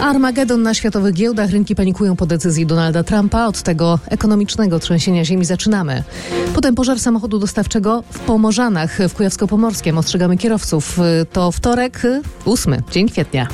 Armagedon na światowych giełdach. Rynki panikują po decyzji Donalda Trumpa. Od tego ekonomicznego trzęsienia ziemi zaczynamy. Potem pożar samochodu dostawczego w Pomorzanach w Kujawsko-Pomorskiem. Ostrzegamy kierowców. To wtorek, 8 dzień kwietnia.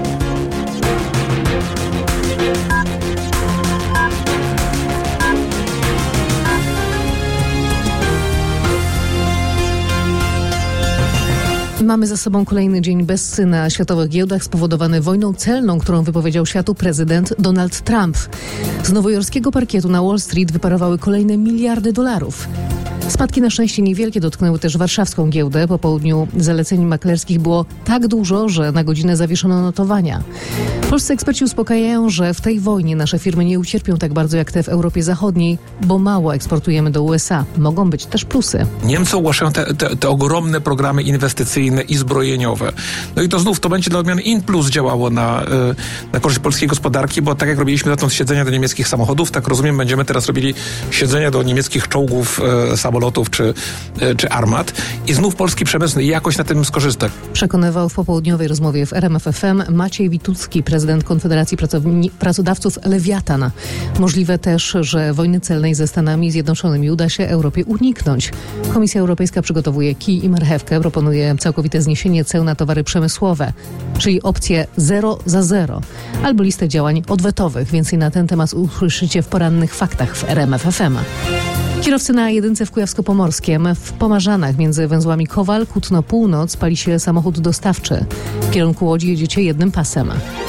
Mamy za sobą kolejny dzień bez na światowych giełdach spowodowany wojną celną, którą wypowiedział światu prezydent Donald Trump. Z nowojorskiego parkietu na Wall Street wyparowały kolejne miliardy dolarów. Spadki na szczęście niewielkie dotknęły też warszawską giełdę. Po południu zaleceń maklerskich było tak dużo, że na godzinę zawieszono notowania. Polscy eksperci uspokajają, że w tej wojnie nasze firmy nie ucierpią tak bardzo jak te w Europie Zachodniej, bo mało eksportujemy do USA. Mogą być też plusy. Niemcy ogłaszają te ogromne programy inwestycyjne i zbrojeniowe. No i to znów to będzie dla odmiany in plus działało na korzyść polskiej gospodarki, bo tak jak robiliśmy dotąd siedzenia do niemieckich samochodów, tak rozumiem, będziemy teraz robili siedzenia do niemieckich czołgów, samolotów czy armat i znów polski przemysł jakoś na tym skorzysta. Przekonywał w popołudniowej rozmowie w RMF FM Maciej Witucki, prezydent Konfederacji Pracodawców Lewiatan. Możliwe też, że wojny celnej ze Stanami Zjednoczonymi uda się Europie uniknąć. Komisja Europejska przygotowuje kij i marchewkę, proponuje całkowite zniesienie ceł na towary przemysłowe, czyli opcję 0 za 0, albo listę działań odwetowych. Więcej na ten temat usłyszycie w porannych faktach w RMF FM. Kierowcy na jedynce w Kujawsko-Pomorskiem. W Pomarzanach między węzłami Kowal, Kutno Północ pali się samochód dostawczy. W kierunku Łodzi jedziecie jednym pasem.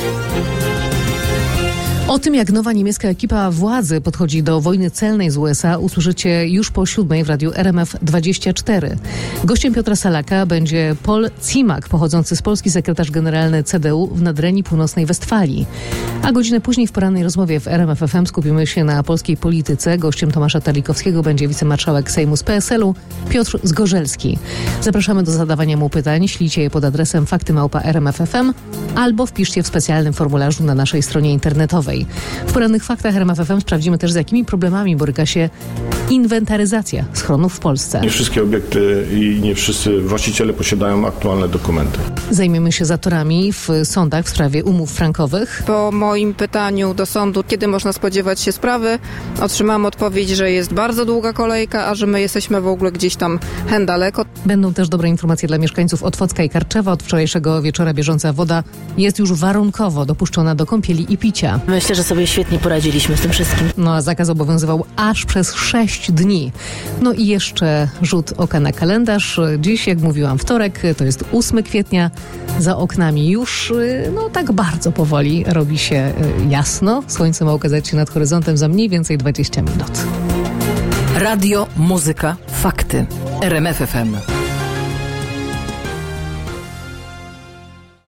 O tym, jak nowa niemiecka ekipa władzy podchodzi do wojny celnej z USA, usłyszycie już po 7 w radiu RMF24. Gościem Piotra Salaka będzie Paul Zimak, pochodzący z Polski, sekretarz generalny CDU w Nadrenii Północnej Westfalii. A godzinę później w porannej rozmowie w RMF FM skupimy się na polskiej polityce. Gościem Tomasza Terlikowskiego będzie wicemarszałek Sejmu z PSL-u Piotr Zgorzelski. Zapraszamy do zadawania mu pytań. Ślijcie je pod adresem fakty@rmf.fm albo wpiszcie w specjalnym formularzu na naszej stronie internetowej. W porannych faktach RMF FM sprawdzimy też, z jakimi problemami boryka się inwentaryzacja schronów w Polsce. Nie wszystkie obiekty i nie wszyscy właściciele posiadają aktualne dokumenty. Zajmiemy się zatorami w sądach w sprawie umów frankowych. Po moim pytaniu do sądu, kiedy można spodziewać się sprawy, otrzymałam odpowiedź, że jest bardzo długa kolejka, a że my jesteśmy w ogóle gdzieś tam hen daleko. Będą też dobre informacje dla mieszkańców Otwocka i Karczewa. Od wczorajszego wieczora bieżąca woda jest już warunkowo dopuszczona do kąpieli i picia. Myślę, że sobie świetnie poradziliśmy z tym wszystkim. No a zakaz obowiązywał aż przez 6 dni. No i jeszcze rzut oka na kalendarz. Dziś, jak mówiłam, wtorek, to jest 8 kwietnia. Za oknami już, tak bardzo powoli robi się jasno. Słońce ma ukazać się nad horyzontem za mniej więcej 20 minut. Radio, muzyka, fakty. RMF FM.